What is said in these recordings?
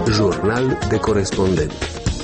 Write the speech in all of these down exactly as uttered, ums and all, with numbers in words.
Jurnal de corespondent.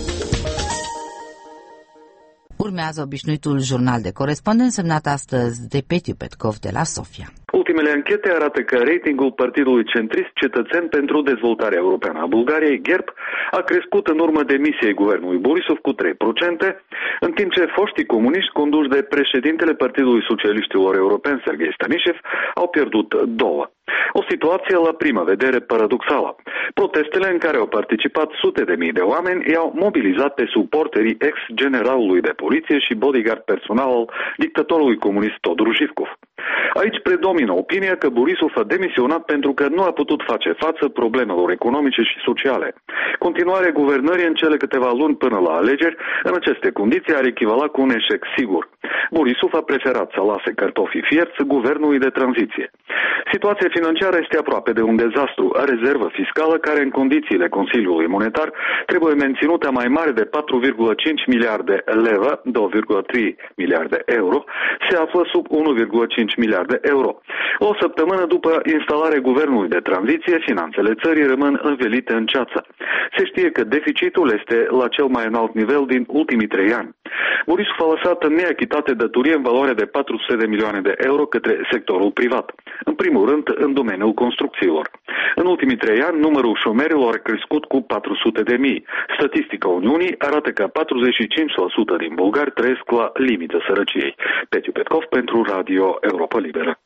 Urmează obișnuitul jurnal de corespondent semnat astăzi de Petiu Petkov de la Sofia. Ultimele anchete arată că ratingul partidului centrist Cetățeni pentru Dezvoltarea Europeană a Bulgariei, GERB, a crescut în urmă demisiei guvernului Borisov cu trei la sută, în timp ce foștii comuniști conduși de președintele Partidului Socialiștilor Europeni, Serghei Stanișev, au pierdut două. O situație la prima vedere paradoxală. Protestele în care au participat sute de mii de oameni i-au mobilizat pe suporterii ex-generalului de poliție și bodyguard personal al dictatorului comunist Todor Živkov. Aici predomină opinia că Borisov a demisionat pentru că nu a putut face față problemelor economice și sociale. Continuarea guvernării în cele câteva luni până la alegeri, în aceste condiții, ar echivala cu un eșec sigur. Borisov a preferat să lase cartofii fierți guvernului de tranziție. Situația financiară este aproape de un dezastru. Rezervă fiscală, care în condițiile Consiliului Monetar trebuie menținută mai mare de patru virgulă cinci miliarde leva, două virgulă trei miliarde euro, se află sub unu virgulă cinci miliarde euro. O săptămână după instalarea guvernului de tranziție, finanțele țării rămân învelite în ceață. Se știe că deficitul este la cel mai înalt nivel din ultimii trei ani. Borisov a lăsat în neachitate datorie în valoare de patru sute de milioane de euro către sectorul privat, în primul rând în domeniul construcțiilor. În ultimii trei ani, numărul șomerilor a crescut cu patru sute de mii. Statistica Uniunii arată că patruzeci și cinci la sută din bulgari trăiesc la limită sărăciei. Petiu Petkov pentru Radio Europa Liberă.